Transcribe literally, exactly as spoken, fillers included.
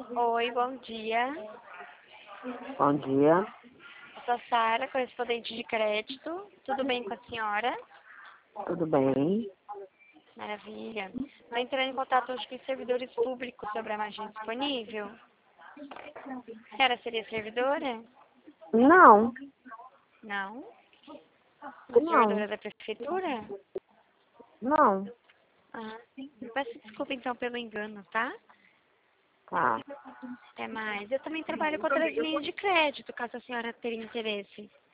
Oi, bom dia. Bom dia. Eu sou a Sara, correspondente de crédito. Tudo bem com a senhora? Tudo bem? Maravilha. Estou entrando em contato hoje com os servidores públicos sobre a magia disponível. A senhora seria servidora? Não, Não. Uma não, servidora da prefeitura? não. Ah, peço desculpa então pelo engano, tá? Tá. Até mais. Eu também trabalho com outras linhas de crédito, caso a senhora tenha interesse.